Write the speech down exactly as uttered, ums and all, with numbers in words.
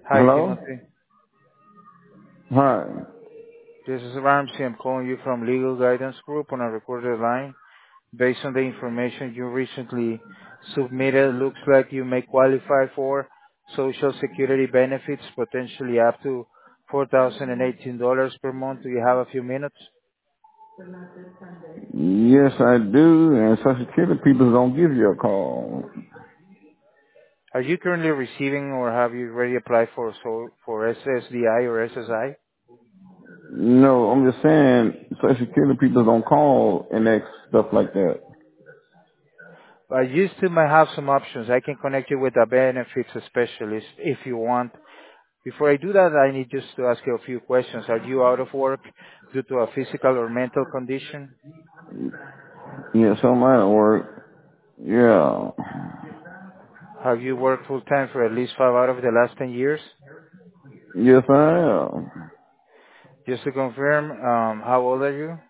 Hi, Hello? Timothy. Hi. This is Ramsey. I'm calling you from Legal Guidance Group on a recorded line. Based on the information you recently submitted, looks like you may qualify for Social Security benefits, potentially up to four thousand eighteen dollars per month. Do you have a few minutes? Yes, I do. And Social Security people don't give you a call. Are you currently receiving or have you already applied for so for S S D I or S S I? No, I'm just saying Social Security people don't call and ask stuff like that. I used to might have some options. I can connect you with a benefits specialist if you want. Before I do that, I need just to ask you a few questions. Are you out of work due to a physical or mental condition? Yeah, so might work. Yeah. Have you worked full time for at least five out of the last ten years? Yes, I am. Just to confirm, um, how old are you?